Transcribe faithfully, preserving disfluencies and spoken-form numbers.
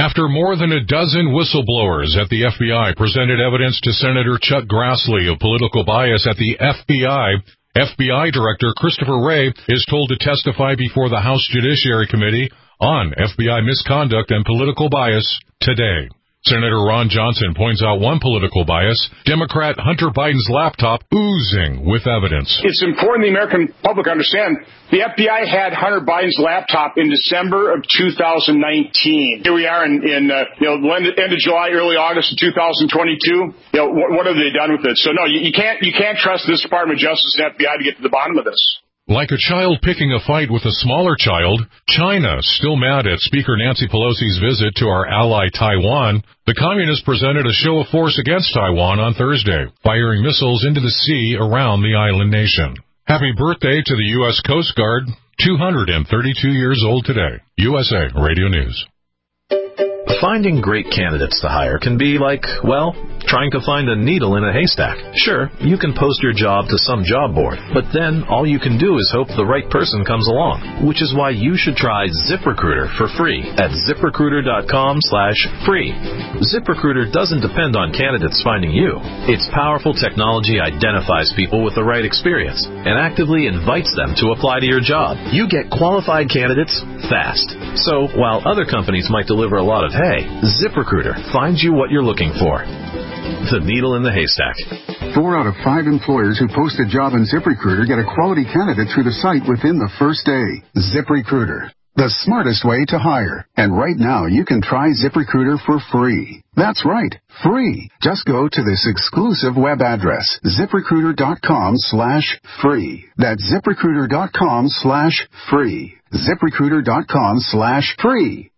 After more than a dozen whistleblowers at the F B I presented evidence to Senator Chuck Grassley of political bias at the F B I, F B I Director Christopher Wray is told to testify before the House Judiciary Committee on F B I misconduct and political bias today. Senator Ron Johnson points out one political bias, Democrat Hunter Biden's laptop oozing with evidence. It's important the American public understand the F B I had Hunter Biden's laptop in December of two thousand nineteen. Here we are in, in uh, you know, end of July, early August of two thousand twenty-two. You know, what, what have they done with it? So no, you, you can't you can't trust this Department of Justice and F B I to get to the bottom of this. Like a child picking a fight with a smaller child, China, still mad at Speaker Nancy Pelosi's visit to our ally Taiwan, the communists presented a show of force against Taiwan on Thursday, firing missiles into the sea around the island nation. Happy birthday to the U S Coast Guard, two hundred thirty-two years old today. U S A Radio News. Finding great candidates to hire can be like, well, trying to find a needle in a haystack. Sure, you can post your job to some job board, but then all you can do is hope the right person comes along, which is why you should try ZipRecruiter for free at ZipRecruiter.com slash free. ZipRecruiter doesn't depend on candidates finding you. Its powerful technology identifies people with the right experience and actively invites them to apply to your job. You get qualified candidates fast. So while other companies might deliver a lot of hay, ZipRecruiter finds you what you're looking for. The needle in the haystack. Four out of five employers who post a job in ZipRecruiter get a quality candidate through the site within the first day. ZipRecruiter, the smartest way to hire. And right now, you can try ZipRecruiter for free. That's right, free. Just go to this exclusive web address, ZipRecruiter.com slash free. That's ZipRecruiter.com slash free. ZipRecruiter.com slash free.